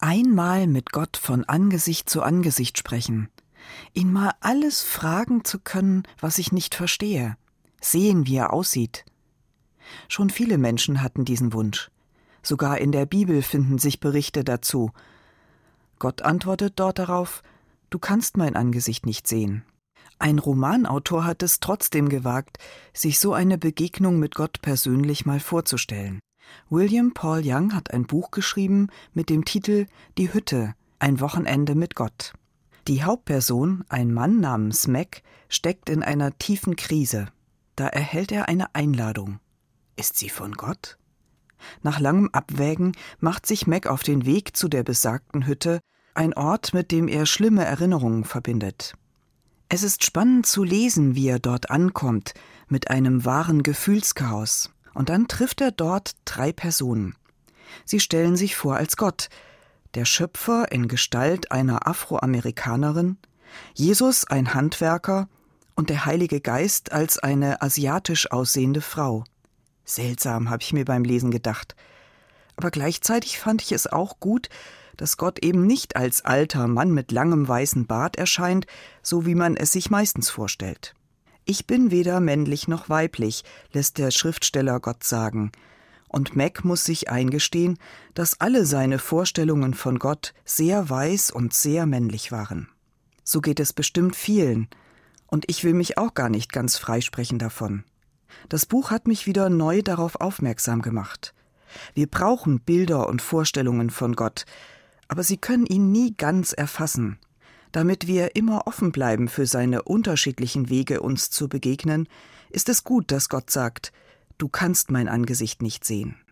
Einmal mit Gott von Angesicht zu Angesicht sprechen, ihn mal alles fragen zu können, was ich nicht verstehe, sehen, wie er aussieht. Schon viele Menschen hatten diesen Wunsch. Sogar in der Bibel finden sich Berichte dazu. Gott antwortet dort darauf: Du kannst mein Angesicht nicht sehen. Ein Romanautor hat es trotzdem gewagt, sich so eine Begegnung mit Gott persönlich mal vorzustellen. William Paul Young hat ein Buch geschrieben mit dem Titel »Die Hütte – ein Wochenende mit Gott«. Die Hauptperson, ein Mann namens Mac, steckt in einer tiefen Krise. Da erhält er eine Einladung. Ist sie von Gott? Nach langem Abwägen macht sich Mac auf den Weg zu der besagten Hütte, ein Ort, mit dem er schlimme Erinnerungen verbindet. Es ist spannend zu lesen, wie er dort ankommt, mit einem wahren Gefühlschaos. Und dann trifft er dort 3 Personen. Sie stellen sich vor als Gott, der Schöpfer in Gestalt einer Afroamerikanerin, Jesus ein Handwerker und der Heilige Geist als eine asiatisch aussehende Frau. Seltsam, habe ich mir beim Lesen gedacht. Aber gleichzeitig fand ich es auch gut, dass Gott eben nicht als alter Mann mit langem weißen Bart erscheint, so wie man es sich meistens vorstellt. Ich bin weder männlich noch weiblich, lässt der Schriftsteller Gott sagen. Und Mac muss sich eingestehen, dass alle seine Vorstellungen von Gott sehr weiß und sehr männlich waren. So geht es bestimmt vielen. Und ich will mich auch gar nicht ganz freisprechen davon. Das Buch hat mich wieder neu darauf aufmerksam gemacht. Wir brauchen Bilder und Vorstellungen von Gott, aber sie können ihn nie ganz erfassen. Damit wir immer offen bleiben für seine unterschiedlichen Wege, uns zu begegnen, ist es gut, dass Gott sagt: Du kannst mein Angesicht nicht sehen.